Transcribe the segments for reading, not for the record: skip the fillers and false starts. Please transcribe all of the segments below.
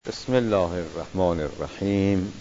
بسم الله الرحمن الرحیم.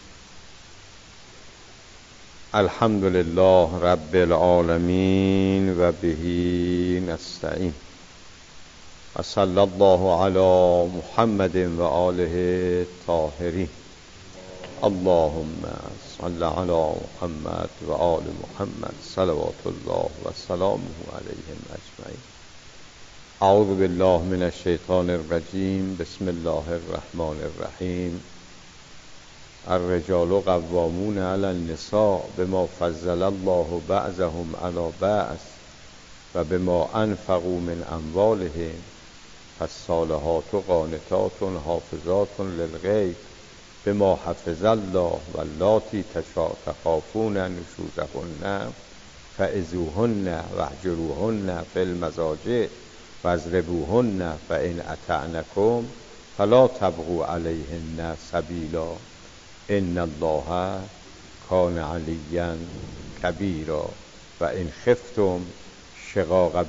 الحمد لله رب العالمین و بهی نستعین و صلی الله علی محمد و آله الطاهرین. اللهم صل علی محمد و آل محمد صلوات الله و سلامه علیهم اجمعین. اعوذ بالله من الشیطان الرجیم. بسم الله الرحمن الرحیم. الرجال قوامون علی النساء بما فضل الله بعضهم علی بعض و بما انفقوا من اموالهم فالصالحات قانتات حافظات للغیب بما حفظ الله واللاتی تخافون نشوزهن فعظوهن واهجروهن فی المضاجع واضربوهن فإن أطعنكم فلا تبغوا عليهن سبيلا إن الله كان عليا كبيرا و إن خفتم شقاق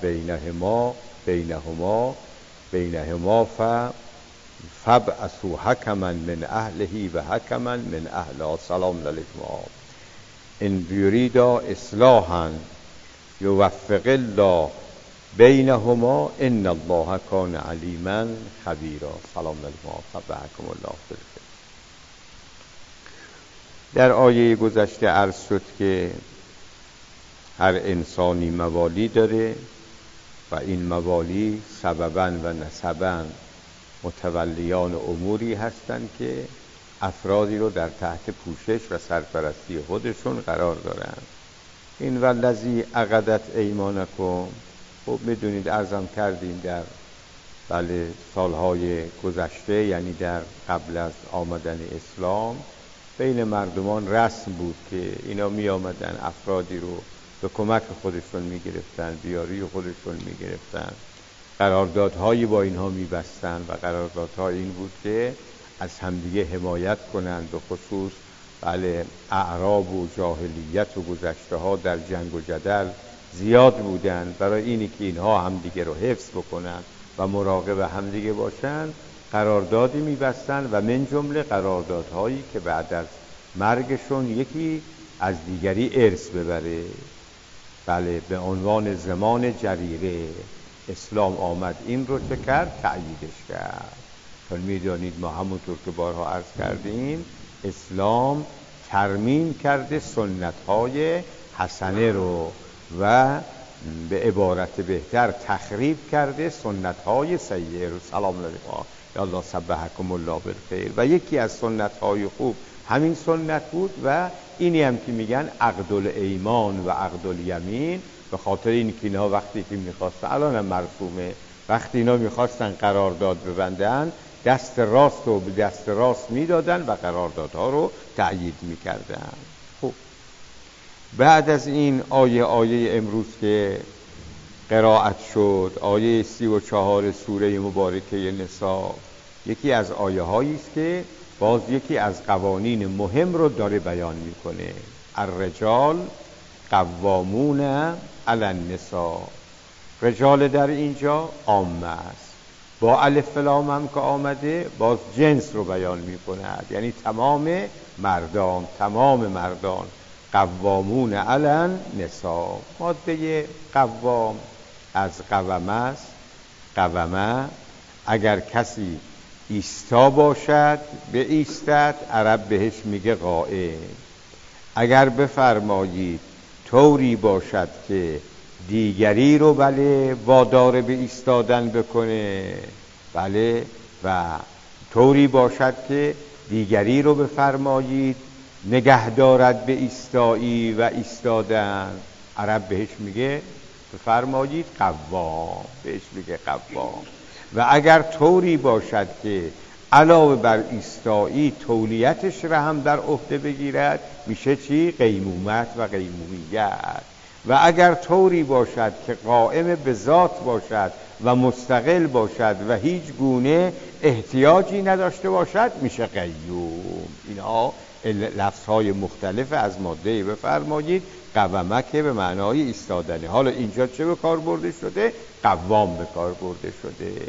بينهما فابعثوا حكما من أهله و حكما من أهلها. سلام علیکم. إن يريدا إصلاحا يوفق الله بینهما ان الله کان علیما خبیرا. سلام علیکم. صبحکم الله بالخیر. در آیه گذشته عرض شد که هر انسانی موالی داره و این موالی سبباً و نسباً متولیان اموری هستند که افرادی رو در تحت پوشش و سرپرستی خودشون قرار دارند. این والذی عقدت ایمانکم، خب میدونید عرضم کردیم در سالهای گذشته، یعنی در قبل از آمدن اسلام بین مردمان رسم بود که اینا می آمدن افرادی رو به کمک خودشون می گرفتن، بیاری خودشون می گرفتن، قراردادهایی با اینها می بستن و قراردادها این بود که از همدیگه حمایت کنند. به خصوص اعراب و جاهلیت و گذشته ها در جنگ و جدل زیاد بودن. برای اینی که اینها همدیگه رو حفظ بکنن و مراقب همدیگه باشن قراردادی می‌بستن و من جمله قراردادهایی که بعد از مرگشون یکی از دیگری ارث ببره. به عنوان زمان جریره اسلام آمد این رو چه کرد؟ تأییدش کرد. چون میدانید ما همونطور که بارها عرض کردیم اسلام ترمیم کرده سنت‌های حسنه رو و به عبارت بهتر تخریب کرده سنت‌های سیئه رو. سلام علیکم. یا الله صبحکم الله بالخیر. و یکی از سنت‌های خوب همین سنت بود و اینی هم که میگن عقد الایمان و عقد الیمین، به خاطر این که اینا وقتی که میخواستن، الان هم مرسومه، وقتی اینا میخواستن قرارداد ببندن دست راست رو به دست راست میدادن و قراردادها رو تأیید میکردن. خب بعد از این آیه امروز که قرائت شد، آیه 34 سوره مبارکه نساء، یکی از آیه هایی است که باز یکی از قوانین مهم رو داره بیان میکنه. الرجال قوامون علی النساء. رجال در اینجا عامه است، با الف لام هم که آمده باز جنس رو بیان میکنه، یعنی تمام مردان قوامون علی النساء. ماده قوام از قوامه است. قوامه اگر کسی ایستا باشد به ایستد، عرب بهش میگه قائم. اگر بفرمایید طوری باشد که دیگری رو وادار به ایستادن بکنه، و طوری باشد که دیگری رو بفرمایید نگه دارد به ایستایی و ایستادن، عرب بهش میگه بفرمایید قوام، بهش میگه قوام. و اگر طوری باشد که علاوه بر ایستایی تولیتش را هم در عهده بگیرد، میشه چی؟ قیمومت و قیمومیت. و اگر طوری باشد که قائم به ذات باشد و مستقل باشد و هیچ گونه احتیاجی نداشته باشد، میشه قیوم. اینها لفظهای مختلف از ماده بفرمایید قوامه که به معنای ایستادنه. حالا اینجا چه به کار برده شده؟ قوام به کار برده شده.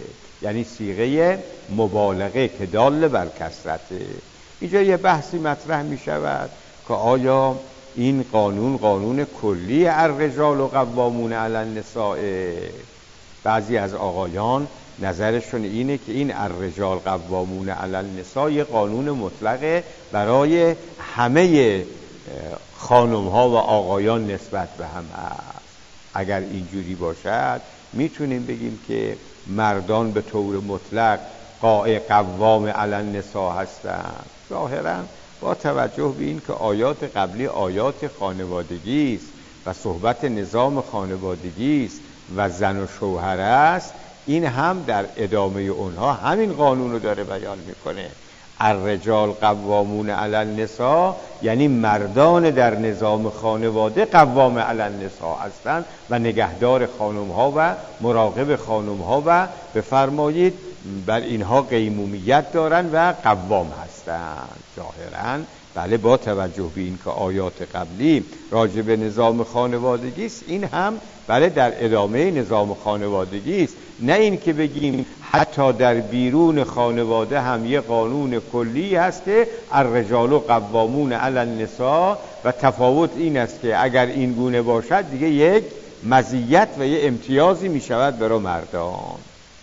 یعنی صیغه مبالغه که دال بر کثرته. اینجا یه بحثی مطرح می شود که آیا این قانون کلی الرجال و قوامون علی النساء؟ بعضی از آقایان نظرشون اینه که این الرجال قوامون علی النساء یه قانون مطلقه برای همه خانم ها و آقایان نسبت به هم هست. اگر اینجوری باشد میتونیم بگیم که مردان به طور مطلق قوام علی النساء هستند. ظاهرا با توجه به این که آیات قبلی آیات خانوادگی است و صحبت نظام خانوادگی است و زن و شوهر است، این هم در ادامه اونها همین قانون رو داره بیان میکنه. الرجال قوامون علی النساء یعنی مردان در نظام خانواده قوام علی النساء هستند و نگهدار خانم ها و مراقب خانم ها و بفرمایید بر اینها قیمومیت دارن و قوام هستند. ظاهرا بله، با توجه به این که آیات قبلی راجع به نظام خانوادگی است، این هم بله در ادامه نظام خانوادگی است. نه این که بگیم حتی در بیرون خانواده هم یه قانون کلی هست که الرجال قوامون علی النساء و تفاوت این است که اگر این گونه باشد دیگه یک مزیت و یه امتیازی می شود برای مردان.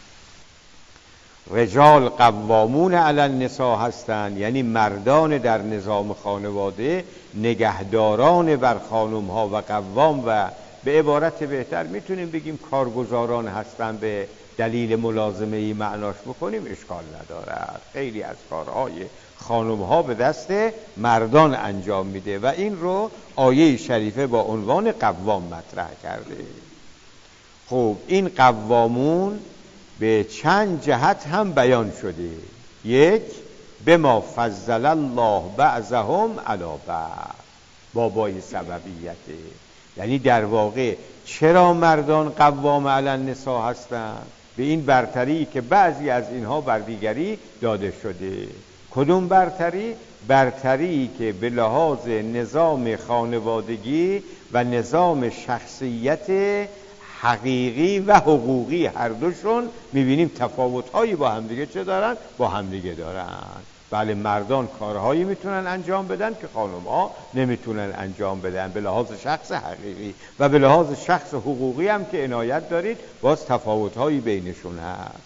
رجال قوامون علی النساء هستند یعنی مردان در نظام خانواده نگهداران بر خانم ها و قوام و به عبارت بهتر میتونیم بگیم کارگزاران هستند. به دلیل ملازمه ای معناش بکنیم اشکال ندارد. خیلی از کارهای خانم ها به دست مردان انجام میده و این رو آیه شریفه با عنوان قوام مطرح کرده. خب این قوامون به چند جهت هم بیان شده. یک، بما فضل الله بعضهم علی بعض، بابای سببیته، یعنی در واقع چرا مردان قوام علی النساء هستند؟ به این برتری که بعضی از اینها بر دیگری داده شده. کدوم برتری؟ برتری که به لحاظ نظام خانوادگی و نظام شخصیت حقیقی و حقوقی هر دوشون میبینیم تفاوت‌هایی با همدیگه چه دارن؟ با همدیگه دارن. بله، مردان کارهایی میتونن انجام بدن که خانم‌ها نمیتونن انجام بدن به لحاظ شخص حقیقی و به لحاظ شخص حقوقی هم که عنایت دارید باز تفاوت‌هایی بینشون هست.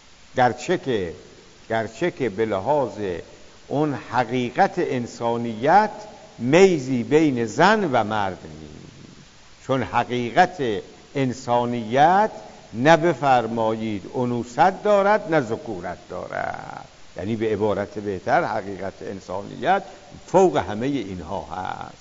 گرچه که به لحاظ اون حقیقت انسانیت میزی بین زن و مرد نیست، چون حقیقت انسانیت نه بفرمایید انوثت دارد نه ذکورت دارد. یعنی به عبارت بهتر حقیقت انسانیت فوق همه اینها هست.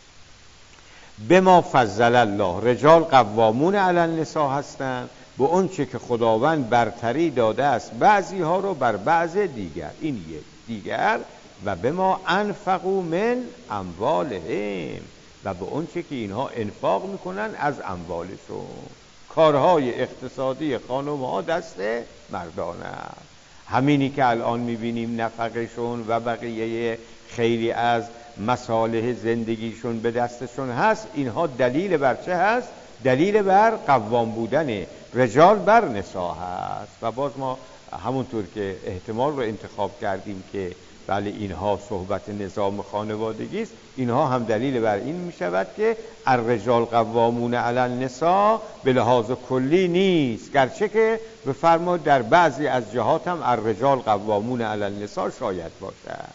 بما فضل الله، رجال قوامون علی النساء هستند به اون چه که خداوند برتری داده است بعضی ها رو بر بعض دیگر. این یک. دیگر و بما انفقوا من اموالهم، و به اون چه که اینها انفاق میکنن از اموالشون. کارهای اقتصادی خانم ها دست مردان است. همینی که الان میبینیم نفقشون و بقیه خیلی از مصالح زندگیشون به دستشون هست، اینها دلیل بر چه هست؟ دلیل بر قوام بودن رجال بر نساء هست. و باز ما همونطور که احتمال رو انتخاب کردیم که بله اینها صحبت نظام خانوادگی است، اینها هم دلیل بر این می شود که الرجال قوامون علی النساء به لحاظ کلی نیست، گرچه که بفرمایید در بعضی از جهات هم الرجال قوامون علی النساء شاید باشد.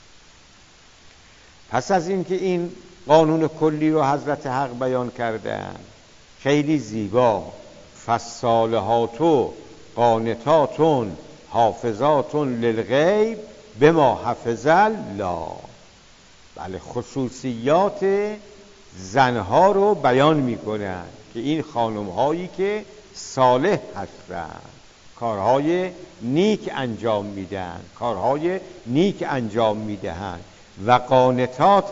پس از اینکه این قانون کلی رو حضرت حق بیان کردن خیلی زیبا، فالصالحات قانتات حافظات للغیب بما حفظ الله، بله خصوصیات زنها رو بیان میکنن که این خانم هایی که صالح هستند، کارهای نیک انجام میدن، کارهای نیک انجام میدهند و قانتات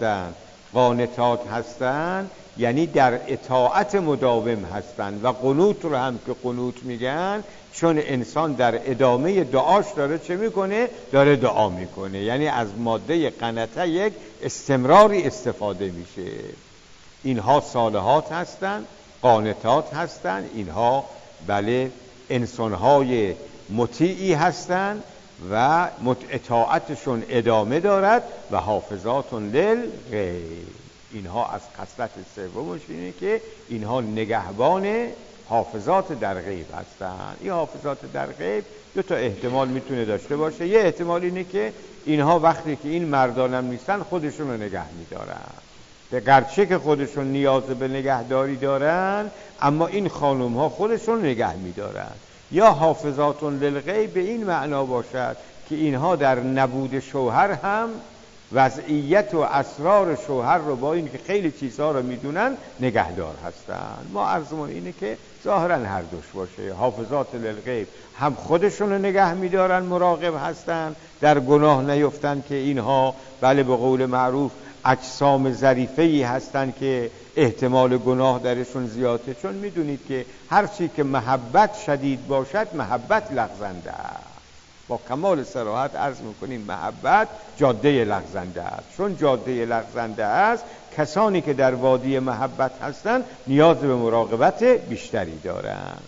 هستند یعنی در اطاعت مداوم هستند. و قنوت رو هم که قنوت میگن چون انسان در ادامه دعاش داره چه میکنه؟ داره دعا میکنه، یعنی از ماده قنته یک استمراری استفاده میشه. اینها صالحات هستند، قانتات هستند، اینها بله انسانهای مطیعی هستند و اطاعتشون ادامه دارد و حافظات للغیب. اینها از خصلت سومش اینه که اینها نگهبان حافظات در غیب هستند. این حافظات در غیب دو تا احتمال میتونه داشته باشه. یه احتمال اینه که اینها وقتی که این مردانم نیستن خودشون رو نگه میدارن، گرچه که خودشون نیاز به نگهداری دارن اما این خانم ها خودشون نگه میدارن. یا حافظات للغیب به این معنا باشد که اینها در نبود شوهر هم وضعیت و اسرار شوهر رو با این که خیلی چیزها رو میدونن نگهدار هستن. ما عرضمون اینه که ظاهرا هر دوش باشه. حافظات للغیب هم خودشون رو نگه میدارن، مراقب هستن در گناه نیفتن که اینها بله به قول معروف اجسام ظریفه‌ای هستن که احتمال گناه درشون زیاده، چون میدونید که هر چی که محبت شدید باشد محبت لغزنده است. با کمال صراحت عرض میکنیم محبت جاده لغزنده است. چون جاده لغزنده است کسانی که در وادی محبت هستند نیاز به مراقبت بیشتری دارند.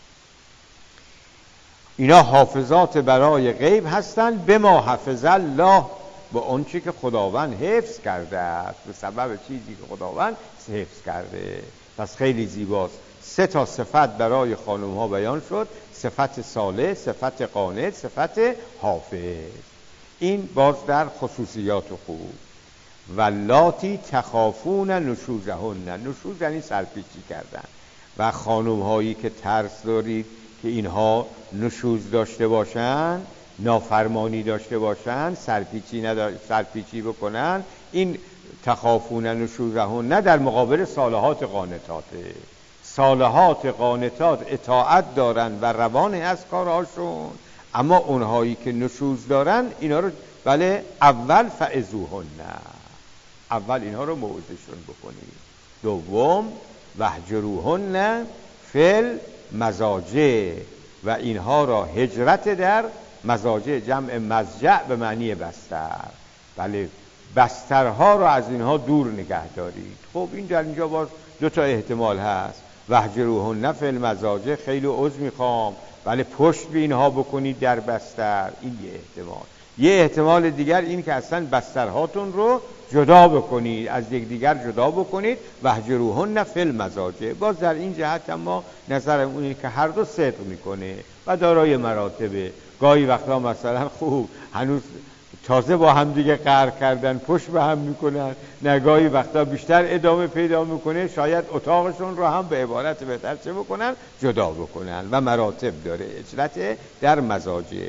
اینا حافظات برای غیب هستند به ما حفظ الله، با اون چی که خداوند حفظ کرده است، به سبب چیزی که خداوند حفظ کرده. پس خیلی زیباست. 3 تا صفت برای خانم ها بیان شد: صفت صالح، صفت قانت، صفت حافظ. این باز در خصوصیات خوب. واللاتی تخافون نشوزهن، نشوز یعنی سرپیچی کردن. و خانم هایی که ترس دارید که اینها نشوز داشته باشن، نافرمانی داشته باشن، سرپیچی بکنن، این تخافون نشوزهن در مقابل صالحات قانتاته. صالحات قانتات اطاعت دارن و روان از کارهاشون، اما اونهایی که نشوز دارن اینا رو بله اول فعظوهن، اول اینها رو موعظه‌شون بکنید. دوم وهجروهن فی المضاجع، و اینها را هجرت در مضاجع، جمع مضجع به معنی بستر، بله بسترها را از اینها دور نگه دارید. خب این در اینجا باز 2 تا احتمال هست. وهجروهن فی المضاجع خیلی عذر میخوام، ولی پشت به اینها بکنید در بستر، این یه احتمال. یه احتمال دیگر این که اصلا بسترهاتون رو جدا بکنید، از یکدیگر جدا بکنید. وهجروهن فی المضاجع باز در این جهت اما نظرم اونه که هر دو صدق میکنه و دارای مراتبه. گاهی وقتا مثلا خوب هنوز تازه با هم دیگه قهر کردن پشت به هم میکنن، نگاهی وقتا بیشتر ادامه پیدا میکنه، شاید اتاقشون رو هم به عبارت بهتر چه بکنن؟ جدا بکنن. و مراتب داره اجرت در مضاجع.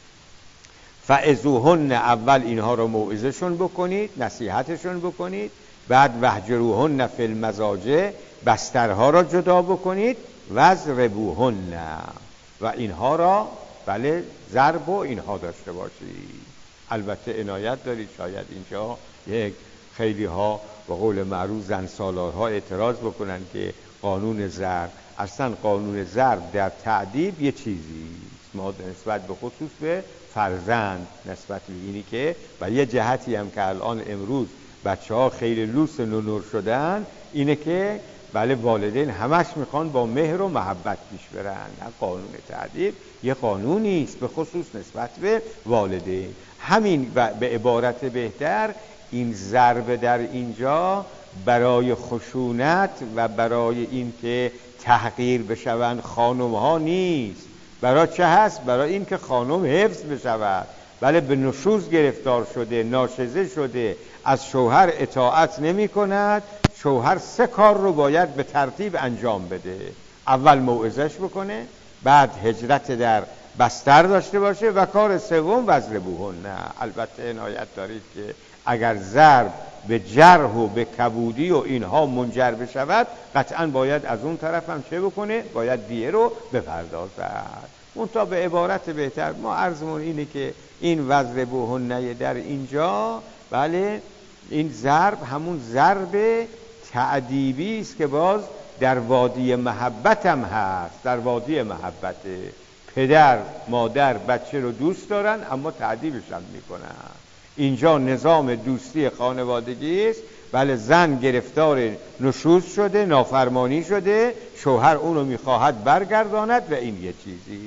فعظوهن اول اینها رو موعظه‌شون بکنید، نصیحتشون بکنید. بعد وهجروهن فی المضاجع بسترها را جدا بکنید. واضربوهن و اینها را بله ضرب و اینها داشته باشید. البته عنایت دارید، شاید اینجا یک خیلی ها به قول معروف زن سالارها اعتراض بکنن که قانون ضرب، اصلا قانون ضرب در تعذیب یه چیزی ما نسبت به خصوص به فرزند، نسبت به اینی که و یه جهتی هم که الان امروز بچه ها خیلی لوس نونور شدن اینه که بله والدین همش میخوان با مهر و محبت پیش برن. نه، قانون تعذیب یه قانونی است به خصوص نسبت به والدین. همین و به عبارت بهتر این ضربه در اینجا برای خشونت و برای این که تحقیر بشوند خانم ها نیست. برای چه هست؟ برای این که خانم حفظ بشود. بله به نشوز گرفتار شده، ناشزه شده، از شوهر اطاعت نمی کند. شوهر 3 کار رو باید به ترتیب انجام بده. اول موعظه‌اش بکنه، بعد هجرت در بستر داشته باشه و کار سوم وضربوهن. البته عنایت دارید که اگر ضرب به جرح و به کبودی و اینها منجر بشود قطعا باید از اون طرف هم چه بکنه؟ باید دیه رو بپردازد. اون تا به عبارت بهتر ما عرضمون اینه که این وضربوهن در اینجا بله این ضرب همون ضرب تعذیبی است که باز در وادی محبت هم هست. در وادی محبت پدر مادر بچه رو دوست دارن اما تعذیبش هم میکنن. اینجا نظام دوستی خانوادگی است. بله زن گرفتار نشوز شده، نافرمانی شده، شوهر اونو میخواهد برگرداند و این یه چیزی.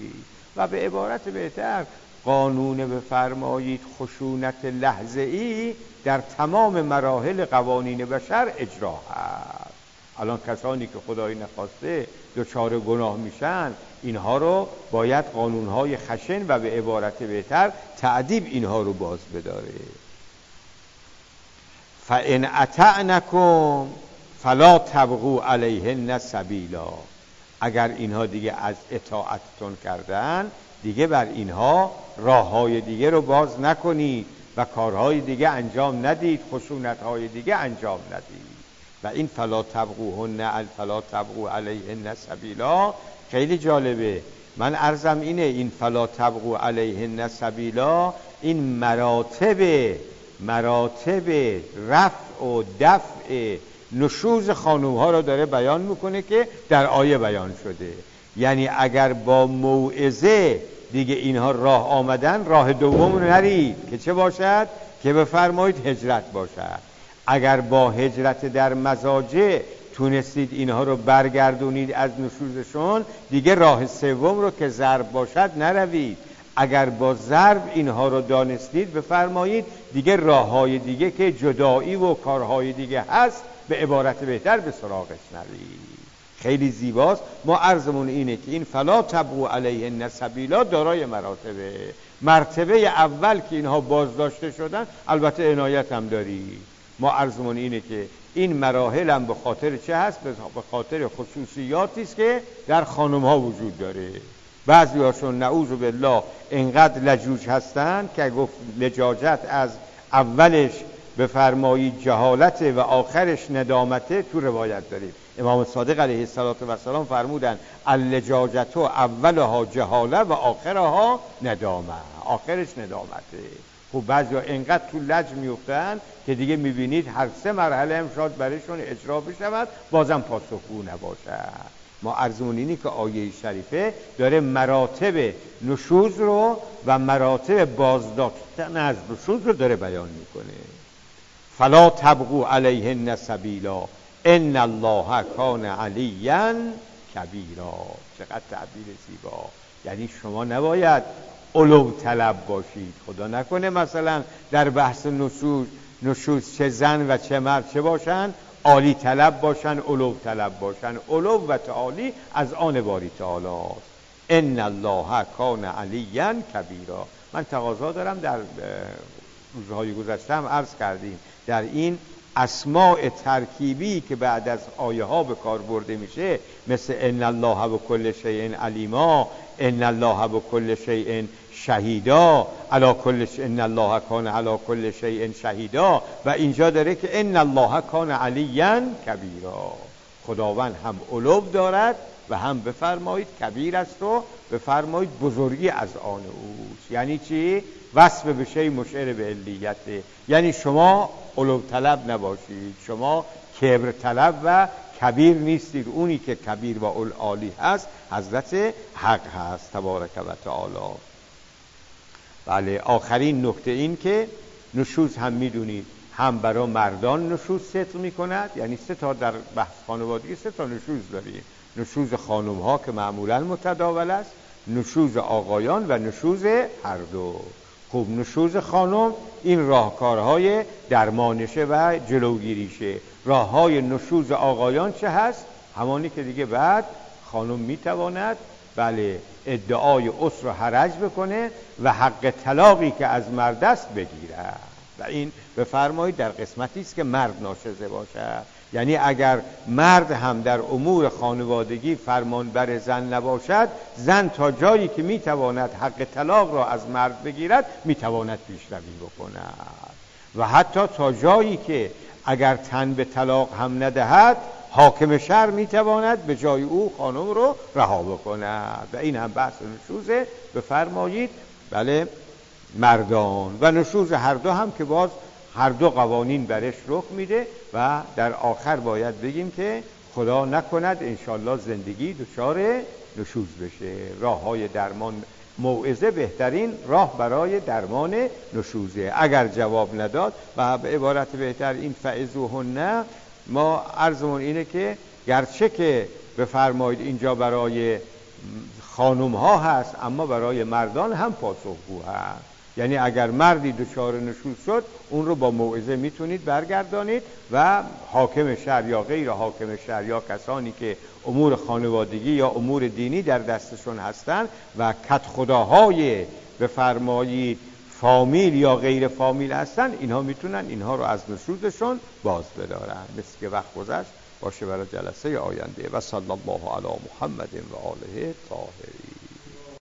و به عبارت بهتر قانون بفرمایید خشونت لحظه‌ای در تمام مراحل قوانین بشر اجرا هست. الان کسانی که خدای نخواسته دچار گناه میشن، اینها رو باید قانونهای خشن و به عبارت بهتر تعذیب اینها رو باز بداره. فَإِنْ أَطَعْنَكُمْ فَلَا تَبْغُوا عَلَيْهِنَّ سَبِیلًا. اگر اینها دیگه از اطاعتتون کردن، دیگه بر اینها راههای دیگه رو باز نکنید و کارهای دیگه انجام ندید، خشونتهای دیگه انجام ندید. و این فلا تبغوا علیهن سبیلا خیلی جالبه. من عرضم اینه، این فلا تبغوا علیهن سبیلا این مراتب رفع و دفع نشوز خانوم ها رو داره بیان میکنه که در آیه بیان شده. یعنی اگر با موعظه دیگه اینها راه آمدن، راه دوم نرید که چه باشد؟ که بفرمایید هجرت باشد. اگر با هجرت در مزاجه تونستید اینها رو برگردونید از نشوزشون، دیگه راه سوم رو که ضرب باشد نروید. اگر با ضرب اینها رو دانستید، بفرمایید دیگه راههای دیگه که جدایی و کارهای دیگه هست، به عبارت بهتر به سراغش نروید. خیلی زیباست. ما عرضمون اینه که این فلا تبغوا علیهن سبیلا دارای مراتبه. مرتبه اول که اینها بازداشته شدن، البته عنایت هم داری. ما عرضمون اینه که این مراحل هم به خاطر چه هست؟ به خاطر خصوصیاتی است که در خانم ها وجود داره. بعضی هاشون نعوذ بالله انقدر لجوج هستن که گفت لجاجت از اولش بفرمایید جهالت و آخرش ندامته. تو روایت داریم امام صادق علیه السلام فرمودن اللجاجت اولها جهاله و آخرها ندامه. آخرش ندامته. خب بعضی ها انقدر تو لج میفتن که دیگه میبینید هر سه مرحله هم شاید برایشون اجرا بشود، بازم پاسخگو نباشد. ما عرضمون اینی که آیه شریفه داره مراتب نشوز رو و مراتب بازداشتن از نشوز رو داره بیان میکنه. فلا تبغوا علیهن سبیلا ان الله کان علیا کبیرا. چقدر تعبیر زیبا. یعنی شما نباید علو طلب باشید. خدا نکنه مثلا در بحث نشوز چه زن و چه مرد چه باشن؟ عالی طلب باشن، علو طلب باشن. علو و تعالی از آن باری تعالی است. ان الله کان علیا کبیرا. من تقاضا دارم، در روزهای گذشته هم عرض کردیم، در این اسماء ترکیبی که بعد از آیه ها به کار برده میشه، مثل ان الله بكل شیء علیما، ان الله بكل شیء شهیدا، ان الله کان علی کل شیء شهیدا. و اینجا داره که ان الله کان علیا کبیرا. خداوند هم علو دارد و هم بفرمایید کبیر است و بفرمایید بزرگی از آن اوست. یعنی چی؟ وصف به شی مشعر به علیته. یعنی شما علو طلب نباشید، شما کبر طلب و کبیر نیستید. اونی که کبیر و عالی هست حضرت حق هست تبارک و تعالی. بله، آخرین نکته این که نشوز هم میدونید هم برای مردان نشوز ستر میکند. یعنی سه تا در بحث خانوادگی سه تا نشوز داریم: نشوز خانم ها که معمولا متداول است، نشوز آقایان و نشوز هر دو. خوب، نشوز خانم این راهکارهای درمانشه و جلوگیریشه. راههای نشوز آقایان چه هست؟ همانی که دیگه بعد خانم میتواند بله ادعای عسر و حرج بکنه و حق طلاقی که از مرد است بگیره. و این بفرمایید در قسمتی است که مرد ناشزه باشه. یعنی اگر مرد هم در امور خانوادگی فرمانبر زن نباشد، زن تا جایی که میتواند حق طلاق را از مرد بگیرد میتواند پیشروی بکند. و حتی تا جایی که اگر تن به طلاق هم ندهد، حاکم شهر میتواند به جای او خانم رو رها بکند. و این هم بحث نشوزه بفرمایید بله مردان. و نشوز هر دو هم که باز هر دو قوانین برش رخ میده. و در آخر باید بگیم که خدا نکند انشالله زندگی دچار نشوز بشه. راه های درمان، موعظه بهترین راه برای درمان نشوزه. اگر جواب نداد و به عبارت بهتر این فعظوهن، ما عرضمون اینه که گرچه که بفرمایید اینجا برای خانم ها هست، اما برای مردان هم پاسخگو هست. یعنی اگر مردی دچار نشوز شد اون رو با موعظه میتونید برگردانید و حاکم شهر یا غیر حاکم شهر یا کسانی که امور خانوادگی یا امور دینی در دستشون هستن و کد خداهای بفرمایید فامیل یا غیر فامیل هستن، اینها میتونن اینها رو از نشوزشون باز بدارن. مثل که وقت گذشت باشه برای جلسه آینده. و صلی الله علی محمد و آله طاهرین.